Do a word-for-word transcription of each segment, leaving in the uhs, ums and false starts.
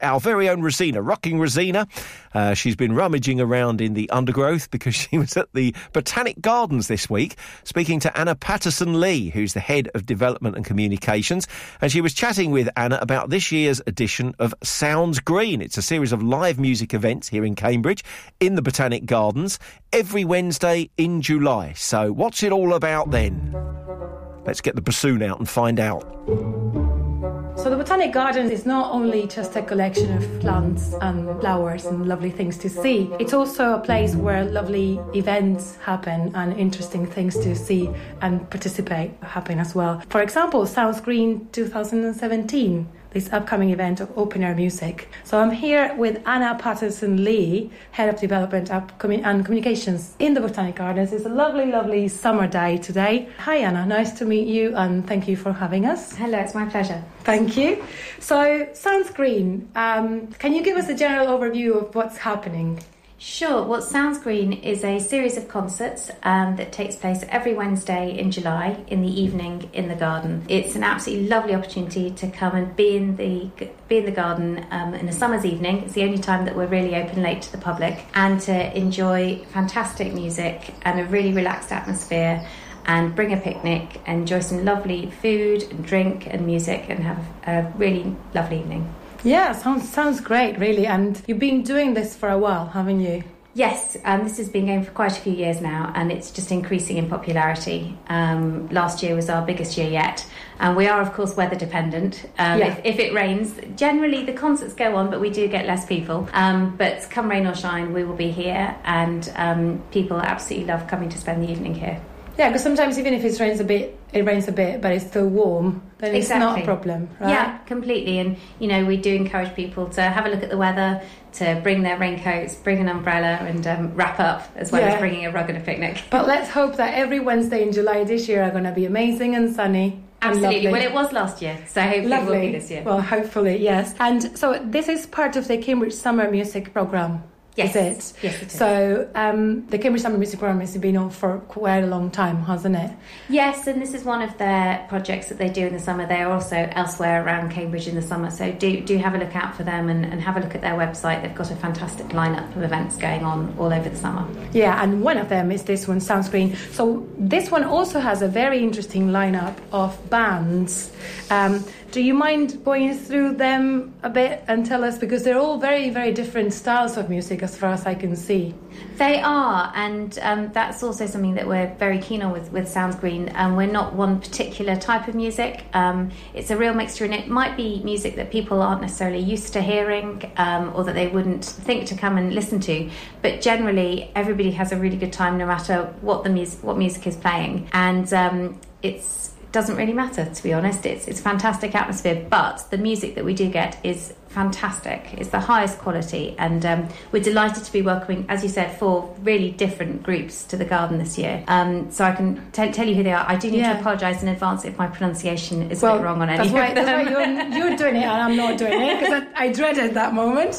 our very own Rosina, Rocking Rosina. Uh, she's been rummaging around in the undergrowth because she was at the Botanic Gardens this week speaking to Anna Patterson-Lee, who's the head of development and communications. And she was chatting with Anna about this year's edition of Sounds Green. It's a series of live music events here in Cambridge in the Botanic Gardens every Wednesday in July. So what's it all about then? Let's get the bassoon out and find out. So the Botanic Gardens is not only just a collection of plants and flowers and lovely things to see, it's also a place where lovely events happen and interesting things to see and participate happen as well. For example, Sounds Green twenty seventeen, this upcoming event of open-air music. So I'm here with Anna Patterson-Lee, Head of Development and Communications in the Botanic Gardens. It's a lovely, lovely summer day today. Hi Anna, nice to meet you and thank you for having us. Hello, it's my pleasure. Thank you. So, Sounds Green, um, can you give us a general overview of what's happening? Sure. Well, Sounds Green is a series of concerts um, that takes place every Wednesday in July in the evening in the garden. It's an absolutely lovely opportunity to come and be in the be in the garden um, in a summer's evening. It's the only time that we're really open late to the public, and to enjoy fantastic music and a really relaxed atmosphere, and bring a picnic, enjoy some lovely food and drink and music, and have a really lovely evening. Yeah, sounds sounds great, really. And you've been doing this for a while, haven't you? Yes, and um, this has been going for quite a few years now, and it's just increasing in popularity. Um, last year was our biggest year yet, and we are, of course, weather dependent. Um, yeah. if, if it rains, generally the concerts go on, but we do get less people. Um, but come rain or shine, we will be here, and um, people absolutely love coming to spend the evening here. Yeah, because sometimes even if it rains a bit, it rains a bit, but it's still warm, then it's exactly. not a problem, right? Yeah, completely. And, you know, we do encourage people to have a look at the weather, to bring their raincoats, bring an umbrella and um, wrap up, as well yeah. as bringing a rug and a picnic. But let's hope that every Wednesday in July this year are going to be amazing and sunny. Absolutely. Well, it was last year, so hopefully lovely. It will be this year. Well, hopefully, yes. And so this is part of the Cambridge Summer Music Programme. Yes. Is it? Yes, it is. So um, the Cambridge Summer Music Programme has been on for quite a long time, hasn't it? Yes, and this is one of their projects that they do in the summer. They are also elsewhere around Cambridge in the summer, so do do have a look out for them and, and have a look at their website. They've got a fantastic lineup of events going on all over the summer. Yeah, and one of them is this one, Sounds Green. So this one also has a very interesting lineup of bands. Um, do you mind going through them a bit and tell us, because they're all very, very different styles of music as far as I can see. They are, and um, that's also something that we're very keen on with, with Sounds Green. Um, we're not one particular type of music. Um, it's a real mixture, and it might be music that people aren't necessarily used to hearing um, or that they wouldn't think to come and listen to. But generally, everybody has a really good time no matter what the music, what music is playing. And um, it's doesn't really matter, to be honest. It's it's fantastic atmosphere, but the music that we do get is fantastic. It's the highest quality, and um, we're delighted to be welcoming, as you said, four really different groups to the garden this year. Um, so I can t- tell you who they are. I do need yeah. to apologise in advance if my pronunciation is well, a bit wrong on any that's of why, them. That's why you're, you're doing it and I'm not doing it, because I, I dreaded that moment.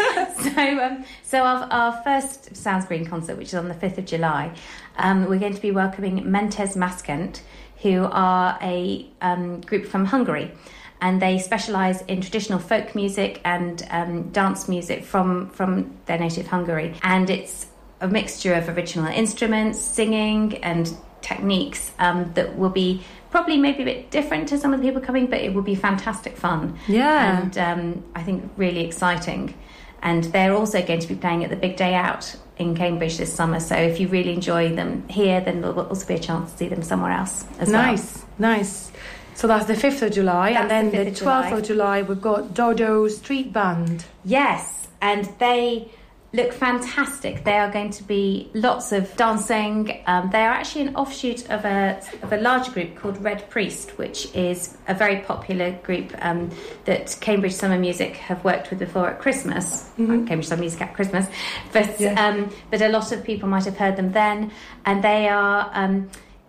so um, so our, our first Sounds Green concert, which is on the fifth of July, um, we're going to be welcoming Mentes Maskent, who are a um, group from Hungary, and they specialise in traditional folk music and um, dance music from, from their native Hungary. And it's a mixture of original instruments, singing and techniques um, that will be probably maybe a bit different to some of the people coming, but it will be fantastic fun. Yeah. And um, I think really exciting. And they're also going to be playing at the Big Day Out in Cambridge this summer. So if you really enjoy them here, then there'll also be a chance to see them somewhere else as nice, well. Nice, nice. So that's the fifth of July. That's and then the, the twelfth July. of July, we've got Dodo Street Band. Yes, and they look fantastic. They are going to be lots of dancing. Um, they are actually an offshoot of a of a larger group called Red Priest, which is a very popular group um, that Cambridge Summer Music have worked with before at Christmas. Mm-hmm. Cambridge Summer Music at Christmas, but yeah. um, but a lot of people might have heard them then. And they are um,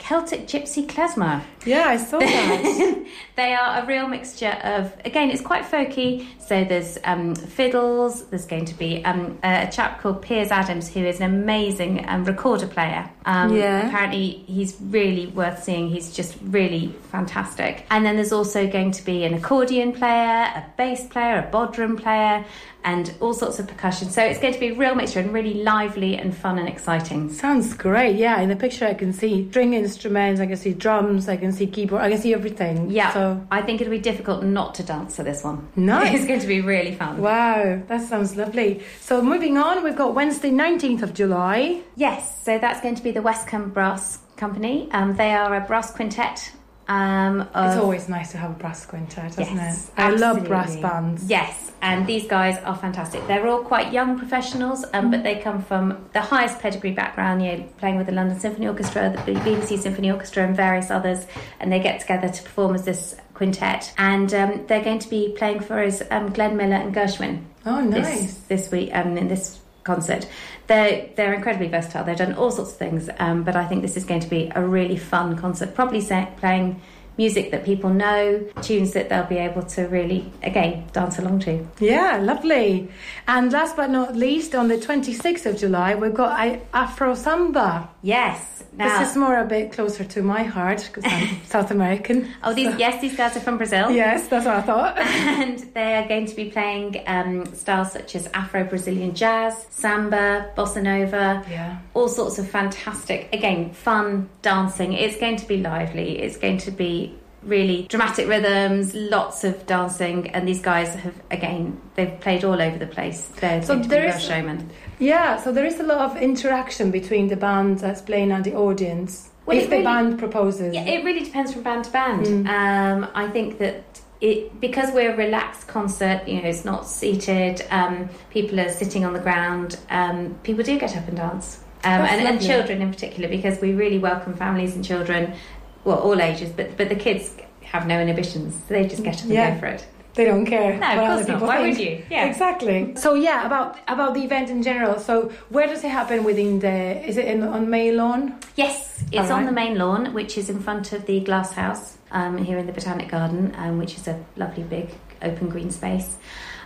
Celtic Gypsy Klezmer. Yeah, I saw that. They are a real mixture of, again, it's quite folky. So there's um, fiddles. There's going to be um, a chap called Piers Adams, who is an amazing um, recorder player. Um, yeah. Apparently, he's really worth seeing. He's just really fantastic. And then there's also going to be an accordion player, a bass player, a bodhran player, and all sorts of percussion. So it's going to be a real mixture and really lively and fun and exciting. Sounds great. Yeah, in the picture I can see string instruments, I can see drums, I can see keyboard, I can see everything. Yeah, so I think it'll be difficult not to dance to this one. Nice. It's going to be really fun. Wow, that sounds lovely. So moving on, we've got Wednesday nineteenth of July. Yes, so that's going to be the Westcombe Brass Company. Um, they are a brass quintet. Um, of, it's always nice to have a brass quintet, isn't yes, it? I absolutely. love brass bands. Yes, and these guys are fantastic. They're all quite young professionals, um, mm. but they come from the highest pedigree background, you know, playing with the London Symphony Orchestra, the B B C Symphony Orchestra and various others, and they get together to perform as this quintet. And um, they're going to be playing for us um, Glenn Miller and Gershwin. Oh, nice. This, this week, um, in this concert. They're, they're incredibly versatile. They've done all sorts of things, um, but I think this is going to be a really fun concert, probably say, playing music that people know, tunes that they'll be able to really, again, dance along to. Yeah, lovely. And last but not least, on the twenty-sixth of July, we've got Afro Samba. Yes. Now, this is more a bit closer to my heart because I'm South American. Oh, these so. yes, these guys are from Brazil. Yes, that's what I thought. And they are going to be playing um, styles such as Afro-Brazilian jazz, samba, bossa nova, yeah, all sorts of fantastic, again, fun dancing. It's going to be lively. It's going to be really dramatic rhythms, lots of dancing, and these guys have, again, they've played all over the place. They're so going to be real is, showmen. Yeah, so there is a lot of interaction between the band that's playing and the audience. Well, if the really, band proposes. Yeah, it really depends from band to band. Mm. Um, I think that it, because we're a relaxed concert, you know, it's not seated, um, people are sitting on the ground, um, people do get up and dance. Um, and, and children in particular, because we really welcome families and children, well, all ages, but but the kids have no inhibitions. So they just get up and yeah. go for it. They don't care. No, of course not. Why think. would you? Yeah, exactly. So yeah, about about the event in general. So where does it happen within the? Is it in, on main lawn? Yes, it's right. on the main lawn, which is in front of the Glass House um, here in the Botanic Garden, um, which is a lovely big open green space,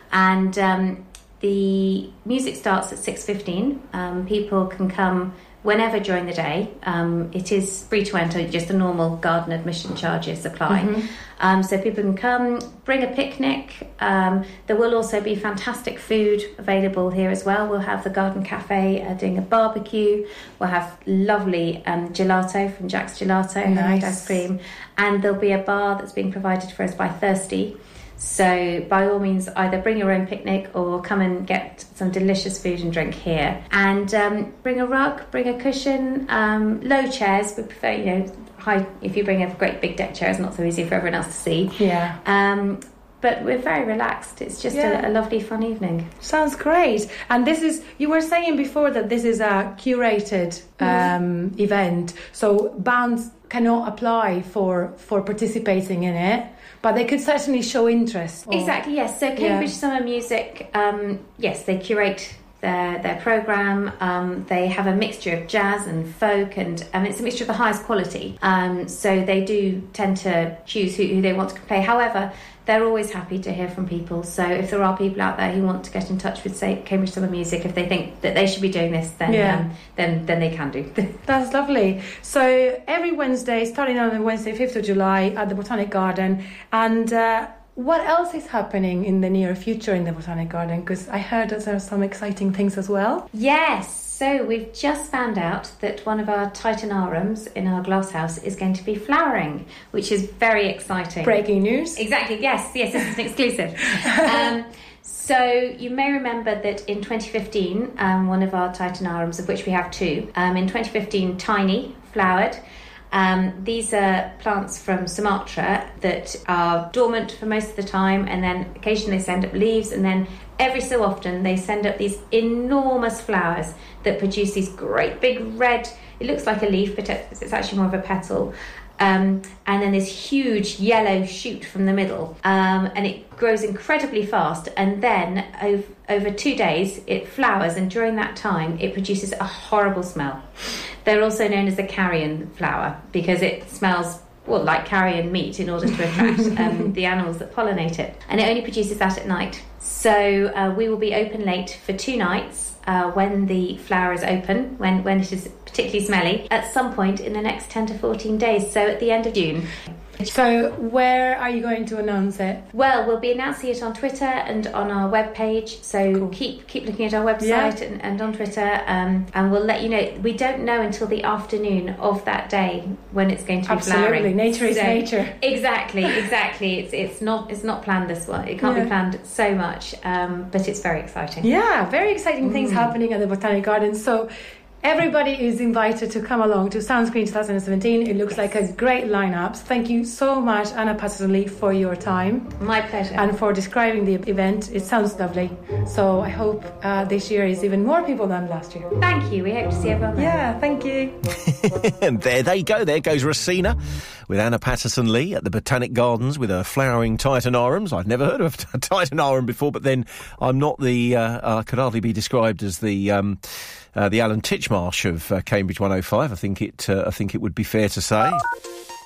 and um, the music starts at six fifteen. Um, people can come whenever during the day. Um, it is free to enter, just the normal garden admission charges apply. Mm-hmm. Um, so people can come, bring a picnic. Um, there will also be fantastic food available here as well. We'll have the Garden Cafe uh, doing a barbecue. We'll have lovely um, gelato from Jack's Gelato, nice. ice cream. And there'll be a bar that's being provided for us by Thirsty. So by all means, either bring your own picnic or come and get some delicious food and drink here. And um, bring a rug, bring a cushion, um, low chairs. We prefer, you know, high. If you bring a great big deck chair, it's not so easy for everyone else to see. Yeah. Um, but we're very relaxed. It's just yeah. a, a lovely, fun evening. Sounds great. And this is, you were saying before that this is a curated um, mm. event. So bands cannot apply for, for participating in it. But they could certainly show interest. Or, exactly, yes. So Cambridge yeah. Summer Music, um, yes, they curate their their programme. Um, they have a mixture of jazz and folk, and um, it's a mixture of the highest quality. Um, so they do tend to choose who, who they want to play. However, they're always happy to hear from people. So if there are people out there who want to get in touch with, say, Cambridge Summer Music, if they think that they should be doing this, then yeah. um, then then they can do. That's lovely. So every Wednesday, starting on the Wednesday, fifth of July, at the Botanic Garden. And uh, what else is happening in the near future in the Botanic Garden? Because I heard that there are some exciting things as well. Yes. So we've just found out that one of our Titanarums in our glasshouse is going to be flowering, which is very exciting. Breaking news. Exactly, yes, yes, this is an exclusive. um, so you may remember that in twenty fifteen, um, one of our Titanarums, of which we have two, um, in twenty fifteen, Tiny flowered. Um, these are plants from Sumatra that are dormant for most of the time, and then occasionally they send up leaves, and then every so often they send up these enormous flowers that produce these great big red, it looks like a leaf, but it's actually more of a petal, um, and then this huge yellow shoot from the middle, um, and it grows incredibly fast, and then over, over two days it flowers, and during that time it produces a horrible smell. They're also known as the carrion flower because it smells, well, like carrion meat in order to attract um, the animals that pollinate it. And it only produces that at night. So uh, we will be open late for two nights uh, when the flower is open, when, when it is particularly smelly, at some point in the next ten to fourteen days, so at the end of June. So where are you going to announce it? Well, we'll be announcing it on Twitter and on our webpage. So cool. keep keep looking at our website yeah. and, and on Twitter, um, and we'll let you know. We don't know until the afternoon of that day when it's going to be Absolutely. flowering. Nature is so, nature. Exactly, exactly. It's it's not it's not planned this one. It can't yeah. be planned so much, um, but it's very exciting. Yeah, very exciting mm. things happening at the Botanic Gardens. So everybody is invited to come along to Soundscreen twenty seventeen. It looks yes. like a great lineup. Thank you so much, Anna Patterson-Lee, for your time. My pleasure. And for describing the event. It sounds lovely. So I hope uh, this year is even more people than last year. Thank you. We hope to see everyone there. Yeah, thank you. And there they go. There goes Rosina with Anna Patterson-Lee at the Botanic Gardens with her flowering Titanarums. I've never heard of a Titanarum before, but then I'm not the... Uh, I could hardly be described as the... Um, Uh, the Alan Titchmarsh of uh, Cambridge one oh five. I think it. Uh, I think it would be fair to say.